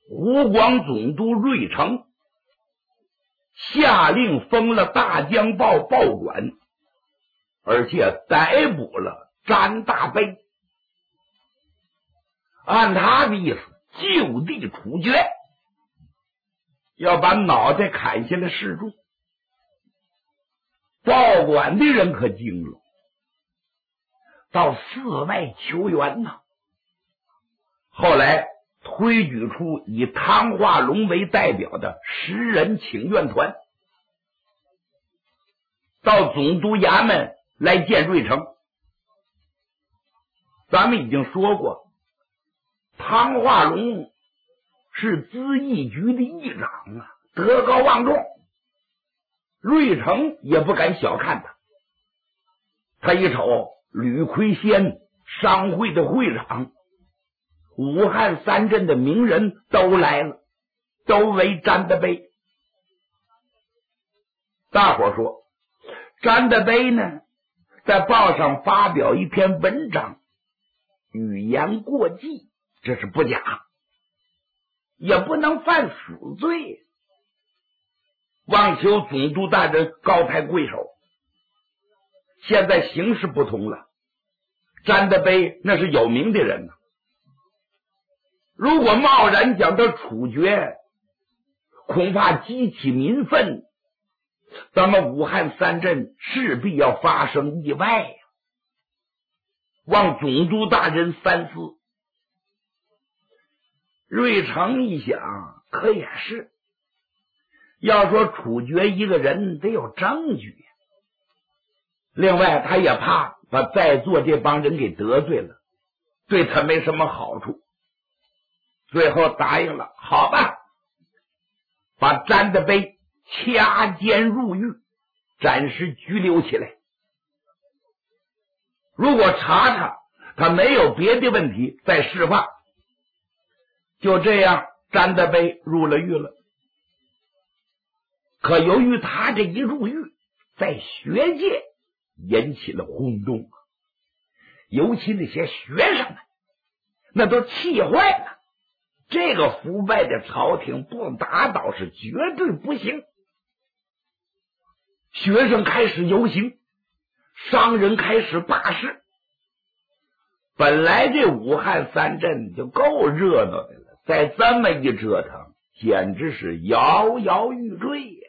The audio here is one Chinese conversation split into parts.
湖广总督瑞成下令封了大江报报馆，而且逮捕了詹大悲，按他的意思就地处决，要把脑袋砍下来示众。报馆的人可惊了，到寺外求援呐。后来推举出以汤化龙为代表的10人请愿团，到总督衙门来见瑞成。咱们已经说过，汤化龙是咨议局的议长啊，德高望重，瑞成也不敢小看他。他一瞅，吕奎先商会的会长，武汉3镇的名人都来了，都为詹德碑。大伙说，詹德碑呢，在报上发表一篇文章，语言过激，这是不假，也不能犯死罪，望求总督大人高抬贵手。现在形势不同了，詹德碑那是有名的人呐，如果贸然将他处决，恐怕激起民愤，咱们武汉3镇势必要发生意外呀。望总督大人三思。瑞成一想，可也是，要说处决一个人得有证据，另外他也怕把在座这帮人给得罪了，对他没什么好处，最后答应了，好吧，把詹德碑掐监入狱，暂时拘留起来，如果查他没有别的问题再释放。就这样，詹德碑入了狱了。可由于他这一入狱，在学界引起了轰动，尤其那些学生们那都气坏了，这个腐败的朝廷不打倒是绝对不行。学生开始游行，商人开始罢市，本来这武汉3镇就够热闹的了，再这么一折腾，简直是摇摇欲坠呀，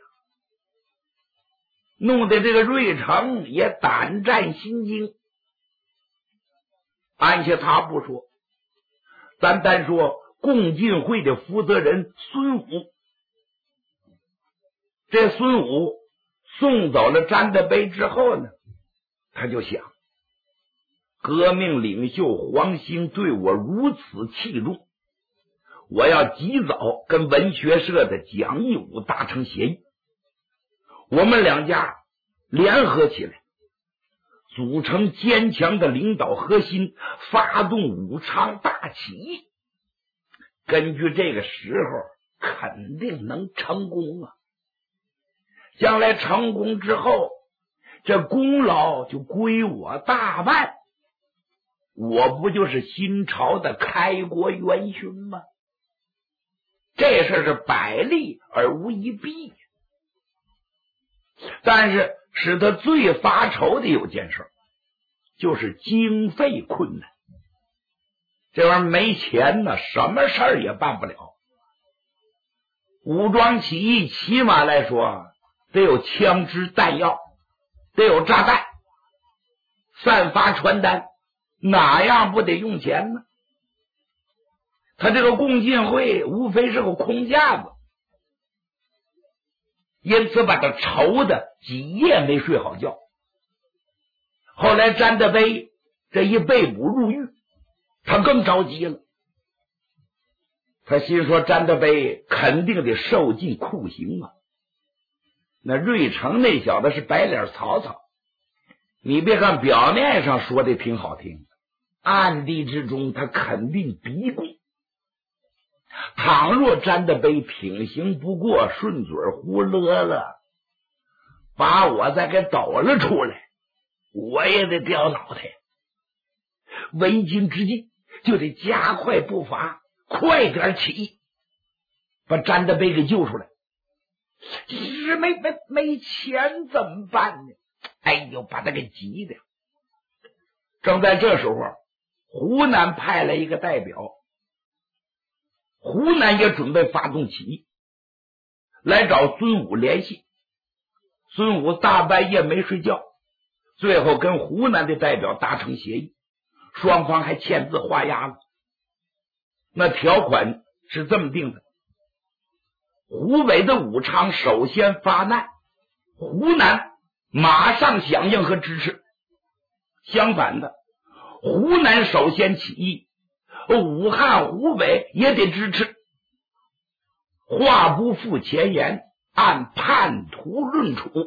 弄得这个瑞成也胆战心惊。按下他不说，咱单说共进会的负责人孙武。这孙武送走了詹德碑之后呢，他就想，革命领袖黄兴对我如此器重，我要及早跟文学社的蒋义武达成协议，我们两家联合起来，组成坚强的领导核心，发动武昌大起义，根据这个时候肯定能成功啊！将来成功之后，这功劳就归我大半，我不就是新朝的开国元勋吗？这事是百利而无一弊。但是使他最发愁的有件事，就是经费困难。这玩意儿没钱呢，什么事儿也办不了。武装起义起码来说得有枪支弹药，得有炸弹，散发传单，哪样不得用钱呢？他这个共进会无非是个空架子，因此把他愁的几夜没睡好觉。后来詹德碑这一被捕入狱，他更着急了。他心说詹德碑肯定得受尽酷刑啊。那瑞成那小子是白脸曹操，你别看表面上说的挺好听，暗地之中他肯定逼供。倘若詹德碑品行不过，顺嘴胡勒了，把我再给抖了出来，我也得掉脑袋。为今之计就得加快步伐，快点起义， 把詹德贝给救出来。是没钱怎么办呢？哎呦，把他给急的。正在这时候，湖南派来一个代表，湖南也准备发动起义，来找孙武联系。孙武大半夜没睡觉，最后跟湖南的代表达成协议，双方还签字画押了。那条款是这么定的：湖北的武昌首先发难，湖南马上响应和支持。相反的，湖南首先起义，武汉、湖北也得支持。话不负前言，按叛徒论处。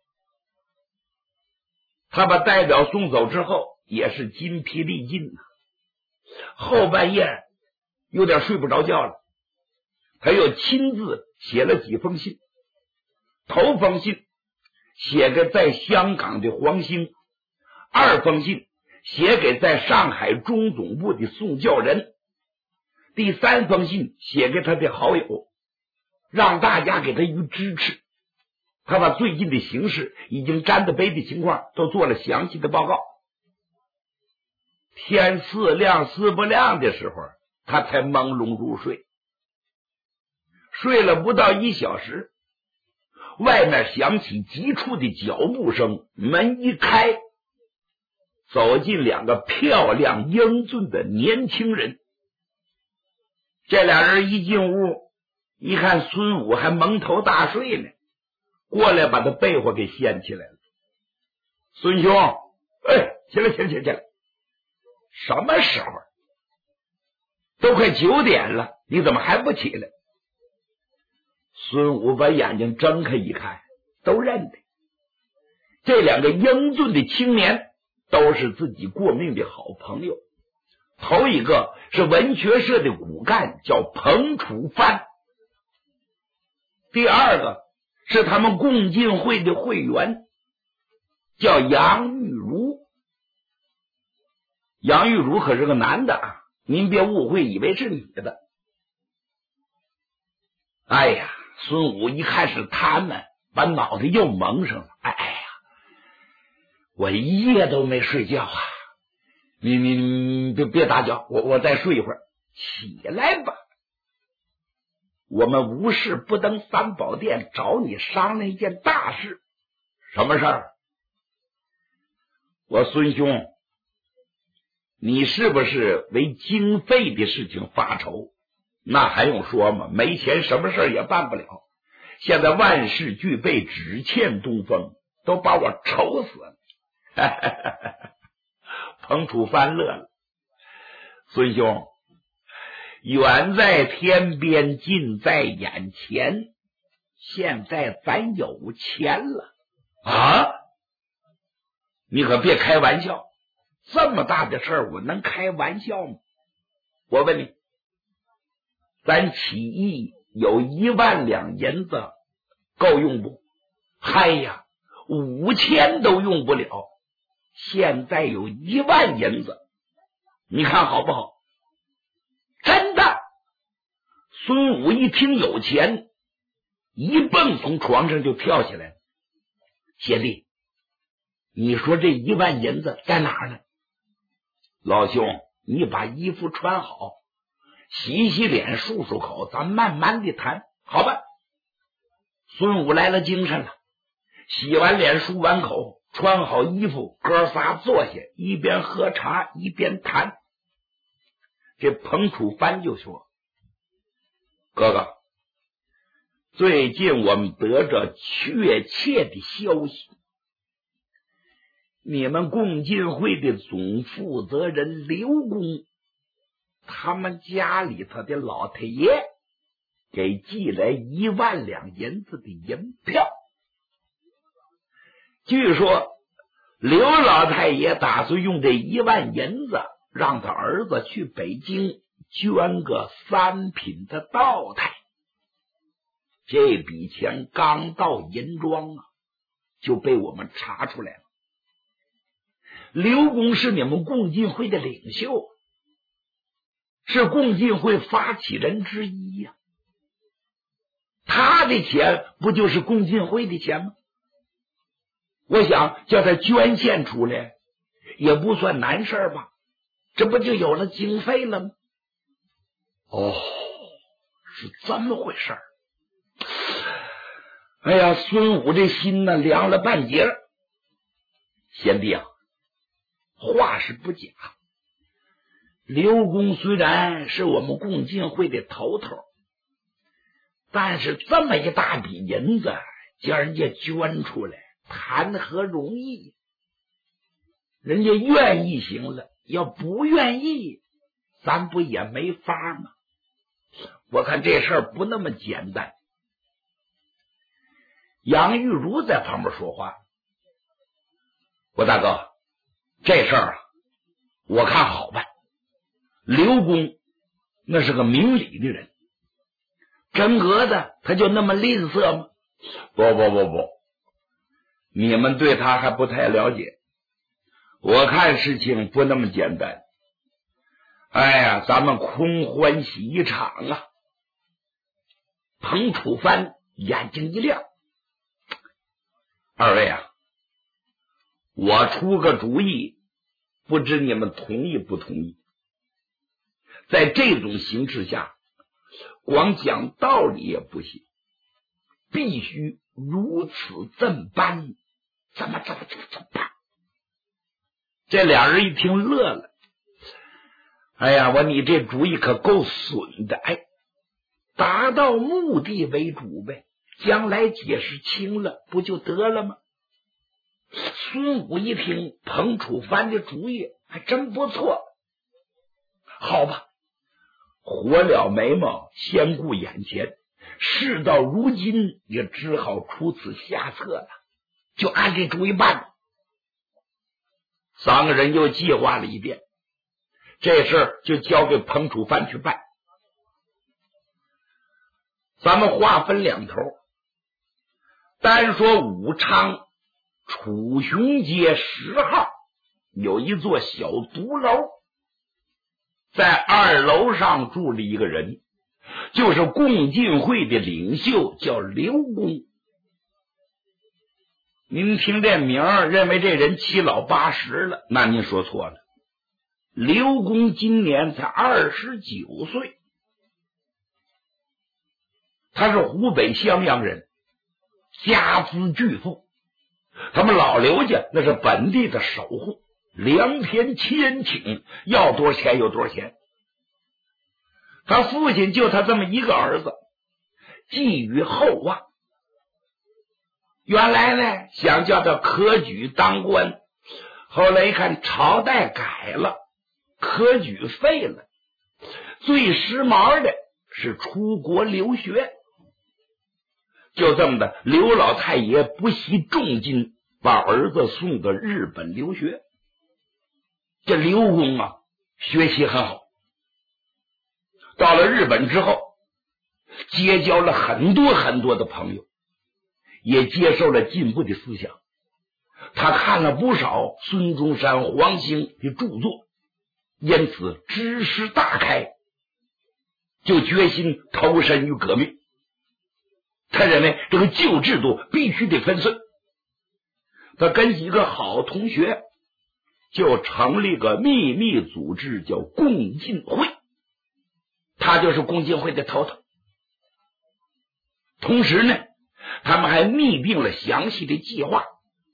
他把代表送走之后，也是筋疲力尽呐。后半夜有点睡不着觉了，他又亲自写了几封信。头封信写给在香港的黄兴，二封信写给在上海中总部的宋教仁，第三封信写给他的好友，让大家给他予支持。他把最近的形势已经詹德贝的情况都做了详细的报告。天似亮似不亮的时候，他才朦胧入睡。睡了不到1小时，外面响起急促的脚步声，门一开，走进2个漂亮英俊的年轻人。这俩人一进屋，一看孙武还蒙头大睡呢，过来把他被窝给掀起来了。孙兄，起来！什么时候？都快9点了，你怎么还不起来？孙武把眼睛睁开一看，都认得，这2个英俊的青年都是自己过命的好朋友。头一个是文学社的骨干，叫彭楚帆；第二个是他们共进会的会员，叫杨玉茹。杨玉茹可是个男的啊，您别误会，以为是女的。哎呀，孙武一看是他们，把脑袋又蒙上了。哎呀，我一夜都没睡觉啊！你别打搅，我再睡一会儿。起来吧，我们无事不登三宝殿，找你商量一件大事。什么事儿？我孙兄，你是不是为经费的事情发愁？那还用说吗？没钱什么事也办不了。现在万事俱备，只欠东风，都把我愁死了。彭楚帆乐了。孙兄，远在天边，近在眼前，现在咱有钱了啊！你可别开玩笑，这么大的事儿我能开玩笑吗？我问你，咱起义有1万两银子够用不？嗨呀，5000都用不了，现在有1万银子，你看好不好？真的。孙武一听有钱，一蹦从床上就跳起来了。贤弟，你说这1万银子在哪儿呢？老兄，你把衣服穿好，洗洗脸，漱漱口，咱慢慢的谈，好吧？孙武来了精神了，洗完脸，漱完口，穿好衣服，哥仨坐下，一边喝茶一边谈。这彭楚帆就说：哥哥，最近我们得着确切的消息，你们共进会的总负责人刘公，他们家里头的老太爷给寄来1万两银子的银票。据说刘老太爷打算用这1万银子让他儿子去北京捐个3品的道台。这笔钱刚到银庄啊，就被我们查出来了。刘公是你们共进会的领袖，是共进会发起人之一呀。 他的钱不就是共进会的钱吗？我想叫他捐献出来也不算难事吧，这不就有了经费了吗？哦，是这么回事儿。哎呀，孙武这心呢凉了半截。贤弟啊，话是不假，刘公虽然是我们共进会的头头，但是这么一大笔银子叫人家捐出来，谈何容易？人家愿意行了，要不愿意，咱不也没法吗？我看这事儿不那么简单。杨玉茹在旁边说话：“我大哥，这事儿啊，我看好办。刘公那是个明理的人，真格的他就那么吝啬吗？不，你们对他还不太了解。我看事情不那么简单。哎呀，咱们空欢喜一场啊！”彭楚帆眼睛一亮：“二位啊，我出个主意，不知你们同意不同意？在这种形势下，光讲道理也不行，必须如此这般，怎么办？”这俩人一听乐了：“哎呀，你这主意可够损的！哎，达到目的为主呗，将来解释清了不就得了吗？”孙武一听彭楚帆的主意还真不错，好吧，活了眉毛先顾眼前，事到如今也只好出此下策了，就按这主意办。三个人又计划了一遍，这事儿就交给彭楚帆去办。咱们划分两头，单说武昌楚雄街10号有一座小独楼，在2楼上住了一个人，就是共进会的领袖，叫刘公。您听这名儿，认为这人7老80了，那您说错了。刘公今年才29岁，他是湖北襄阳人，家资巨富。他们老刘家那是本地的首户，良田1000顷，要多少钱有多少钱。他父亲就他这么一个儿子，寄予厚望。原来呢想叫他科举当官，后来一看朝代改了，科举废了，最时髦的是出国留学。就这么的，刘老太爷不惜重金把儿子送到日本留学。这刘公啊，学习很好，到了日本之后，结交了很多的朋友，也接受了进步的思想。他看了不少孙中山、黄兴的著作，因此知识大开，就决心投身于革命。他认为这个旧制度必须得粉碎，他跟几个好同学就成立个秘密组织，叫共进会，他就是共进会的头头。同时呢，他们还拟定了详细的计划。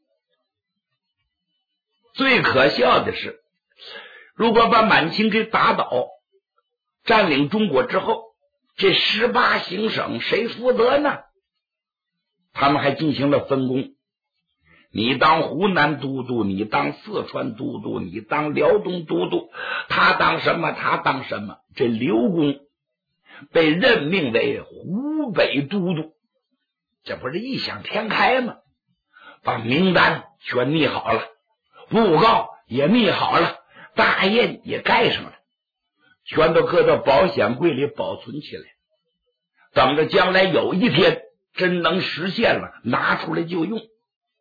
最可笑的是，如果把满清给打倒，占领中国之后，这18行省谁负责呢？他们还进行了分工，你当湖南都督，你当四川都督，你当辽东都督，他当什么他当什么。这刘公被任命为湖北都督，这不是异想天开吗？把名单全拟好了，布告也拟好了，大印也盖上了，全都搁到保险柜里保存起来，等着将来有一天真能实现了，拿出来就用。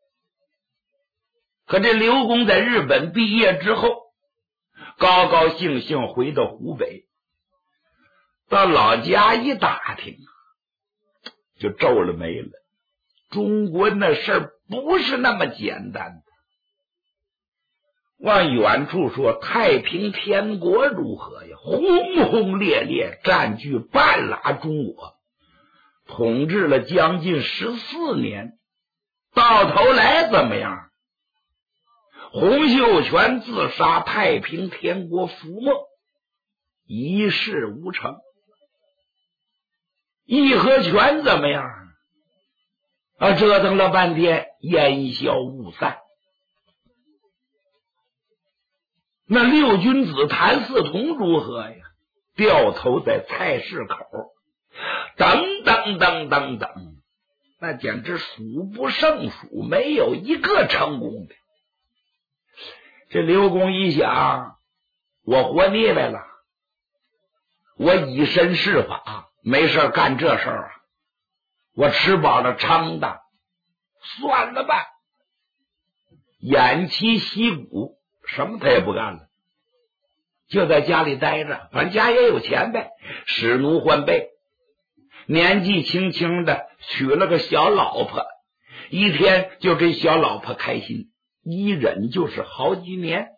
可这刘公在日本毕业之后，高高兴兴回到湖北，到老家一打听， 就皱了眉了。中国那事儿不是那么简单的。往远处说，太平天国如何呀？轰轰烈烈占据半拉中国，统治了将近14年，到头来怎么样？洪秀全自杀，太平天国覆没，一事无成。义和拳怎么样？折腾了半天，烟消雾散。那六君子谭嗣同如何呀？掉头在菜市口，等等等等等，那简直数不胜数，没有一个成功的。这刘公一想，我活腻歪了，我以身试法，没事干这事儿啊，我吃饱了撑的，算了吧，偃旗息鼓，什么他也不干了，就在家里待着，反正家也有钱呗，使奴换婢，年纪轻轻的娶了个小老婆，一天就给小老婆开心，一忍就是好几年。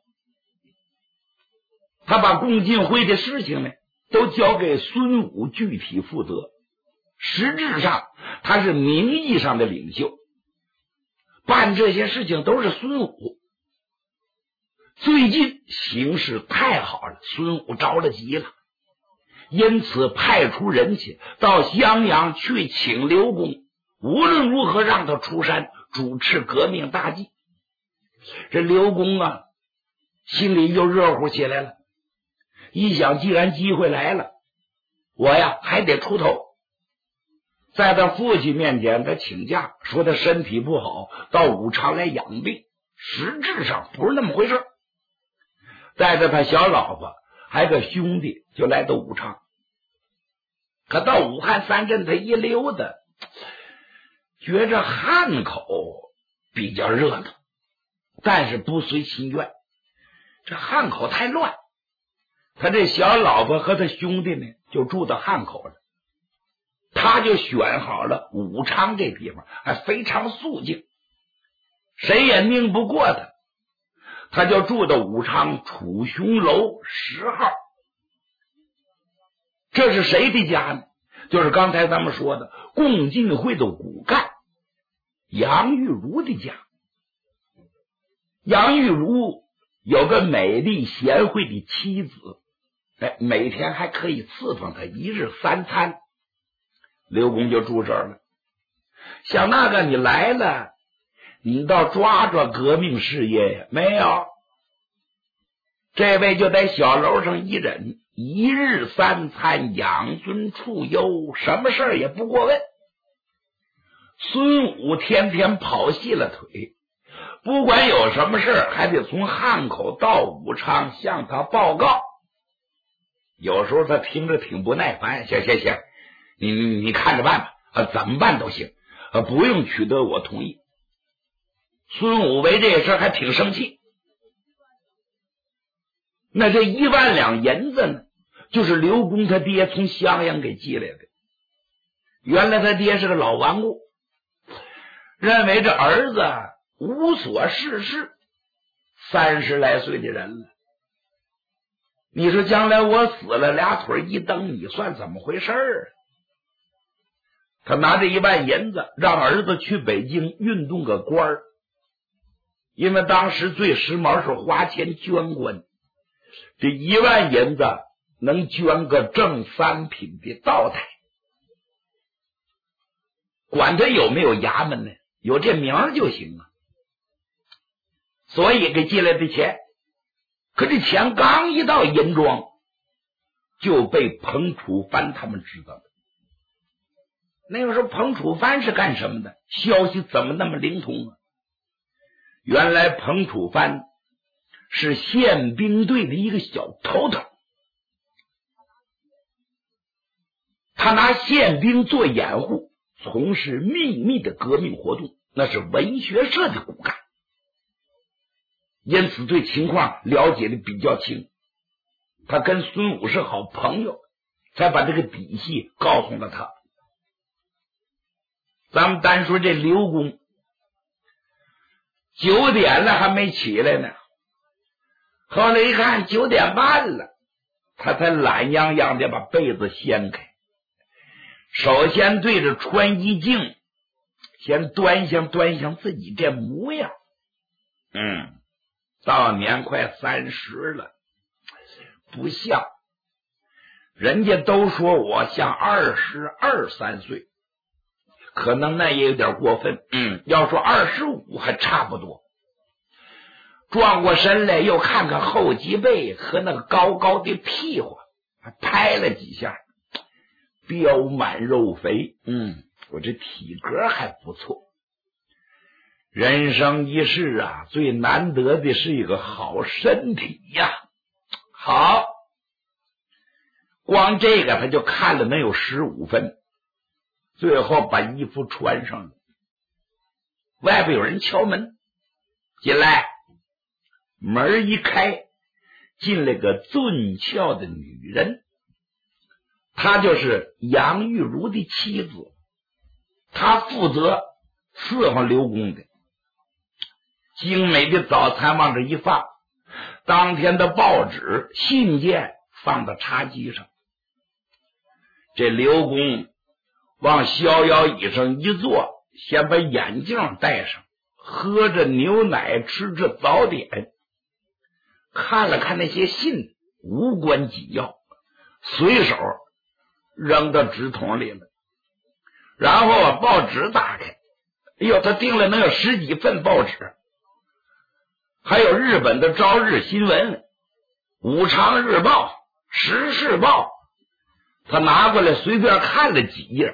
他把共进会的事情呢都交给孙武具体负责，实质上他是名义上的领袖，办这些事情都是孙武。最近形势太好了，孙武着了急了，因此派出人去到襄阳去请刘公，无论如何让他出山主持革命大计。这刘公啊，心里又热乎起来了，一想既然机会来了，我呀还得出头。在他父亲面前他请假，说他身体不好，到武昌来养病，实质上不是那么回事。带着他小老婆还个兄弟就来到武昌。可到武汉三镇他一溜达，觉着汉口比较热闹，但是不随心愿，这汉口太乱，他这小老婆和他兄弟呢就住到汉口了，他就选好了武昌这地方，还非常肃静，谁也拧不过他，他就住到武昌楚雄楼10号。这是谁的家呢？就是刚才咱们说的共进会的骨干杨玉茹的家。杨玉茹有个美丽贤惠的妻子，每天还可以伺奉他1日3餐。刘公就住这儿了。想那个你来了，你倒抓抓革命事业呀？没有，这位就在小楼上一忍，1日3餐，养尊处优，什么事儿也不过问。孙武天天跑细了腿，不管有什么事儿，还得从汉口到武昌向他报告。有时候他听着挺不耐烦，行，你看着办吧，怎么办都行，不用取得我同意。孙武为这事还挺生气。那这1万两银子呢，就是刘公他爹从襄阳给寄来的。原来他爹是个老顽固，认为这儿子无所事事，30来岁的人了，你说将来我死了，2腿一蹬，你算怎么回事啊？他拿着1万银子让儿子去北京运动个官儿，因为当时最时髦是花钱捐官，这1万银子能捐个正3品的道台，管他有没有衙门呢，有这名儿就行啊。所以给寄来的钱，可这钱刚一到银庄，就被彭楚藩他们知道了。那个时候彭楚藩是干什么的？消息怎么那么灵通啊？原来彭楚藩是宪兵队的一个小头头，他拿宪兵做掩护，从事秘密的革命活动，那是文学社的骨干，因此对情况了解的比较清。他跟孙武是好朋友，才把这个底细告诉了他。 咱们单说这刘公，9点了还没起来呢。后来一看9点半了，他才懒洋洋的把被子掀开，首先对着穿衣镜先端详自己这模样。到年快30了，不像。人家都说我像22、23岁，可能那也有点过分。要说25还差不多。转过身来又看看后脊背和那个高高的屁股，还拍了几下，膘满肉肥。我这体格还不错。人生一世啊，最难得的是一个好身体呀。好，光这个他就看了能有15分，最后把衣服穿上了。外边有人敲门，进来。门一开，进来个俊俏的女人，她就是杨玉茹的妻子，她负责伺候刘公的。精美的早餐往这一放，当天的报纸信件放到茶几上。这刘公往逍遥椅上一坐，先把眼镜戴上，喝着牛奶，吃着早点，看了看那些信，无关紧要，随手扔到纸筒里了。然后把报纸打开，哎呦，他订了能有10几份报纸，还有日本的朝日新闻、武昌日报、时事报，他拿过来随便看了几页。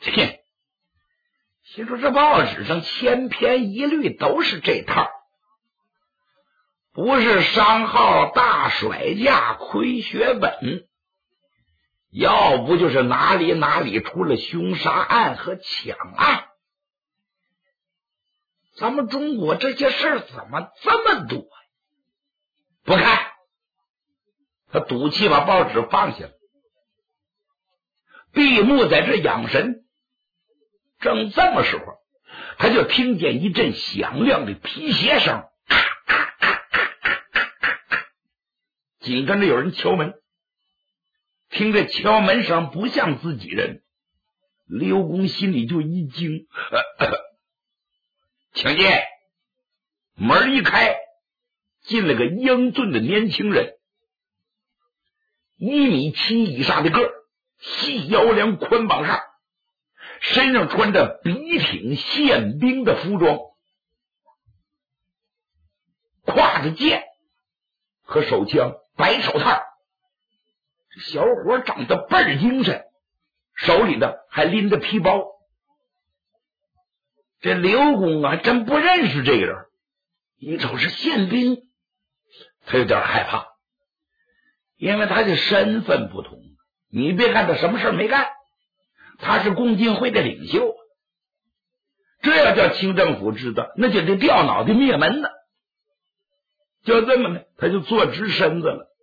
心说这报纸上千篇一律都是这套，不是商号大甩价亏血本，要不就是哪里出了凶杀案和抢案。咱们中国这些事儿怎么这么多呀？不看，他赌气把报纸放下了，闭目在这养神。正这么时候，他就听见一阵响亮的皮鞋声，紧跟着有人敲门。听着敲门声不像自己人，刘公心里就一惊。请进。门一开，进了个英俊的年轻人，1.7米以上的个儿，细腰梁宽膀上，身上穿着笔挺宪兵的服装，挎着剑和手枪，白手套。这小伙长得倍儿精神，手里的还拎着皮包。这刘公啊，真不认识这个人，一瞅是宪兵，他有点害怕，因为他的身份不同。你别看他什么事没干，他是共进会的领袖，这要叫清政府知道，那就得掉脑袋灭门呢。就这么呢，他就坐直身子了。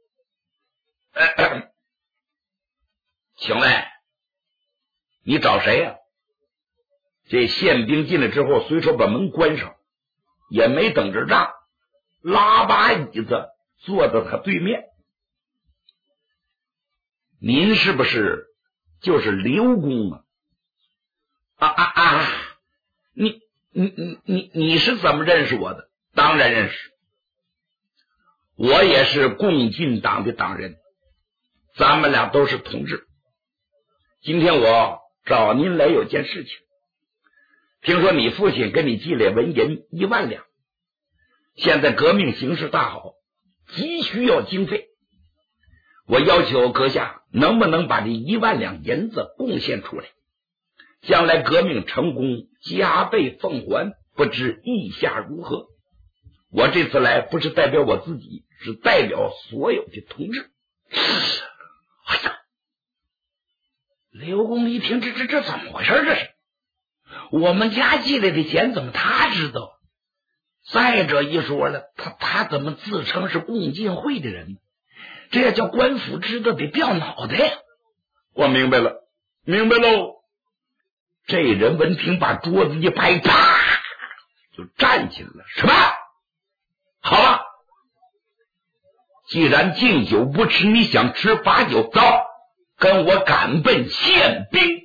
请问你找谁呀？这宪兵进来之后，随手把门关上，也没等着让，拉把椅子坐到他对面。您是不是就是刘公啊？你是怎么认识我的？当然认识，我也是共进党的党人，咱们俩都是同志。今天我找您来有件事情，听说你父亲给你寄来文银1万两，现在革命形势大好，急需要经费，我要求阁下能不能把这1万两银子贡献出来，将来革命成功加倍奉还，不知意下如何？我这次来不是代表我自己，是代表所有的同志。哎呀，刘公一听，这怎么回事？这是我们家寄来的钱，怎么他知道？再者一说了，他怎么自称是共进会的人？这要叫官府知道得掉脑袋呀！我明白了，明白喽。 这人闻听把桌子一拍，啪就站起来了。什么？好了，既然敬酒不吃，你想吃罚酒，走，跟我赶奔宪兵。